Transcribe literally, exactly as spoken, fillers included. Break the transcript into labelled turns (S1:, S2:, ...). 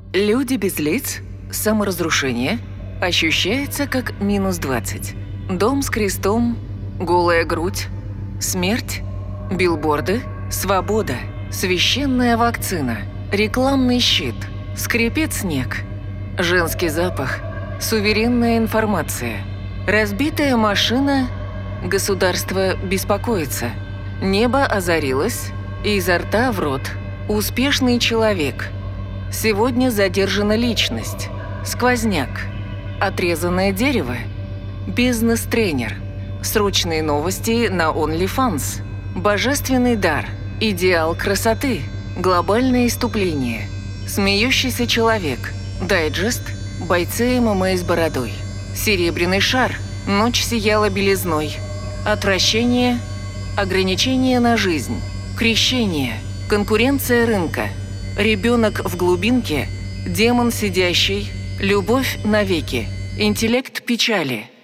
S1: Люди без лиц, саморазрушение, ощущается как минус двадцать. Дом с крестом, голая грудь, смерть, билборды, свобода, священная вакцина, рекламный щит, скрипит снег, женский запах, суверенная информация, разбитая машина, государство беспокоится, небо озарилось, изо рта в рот, успешный человек. Сегодня задержана личность, сквозняк, отрезанное дерево, бизнес-тренер, срочные новости на OnlyFans, божественный дар, идеал красоты, глобальное иступление, смеющийся человек, дайджест, бойцы ММА с бородой, серебряный шар, ночь сияла белизной, отвращение, ограничение на жизнь, крещение, конкуренция рынка, ребенок в глубинке, демон сидящий, любовь навеки, интеллект печали.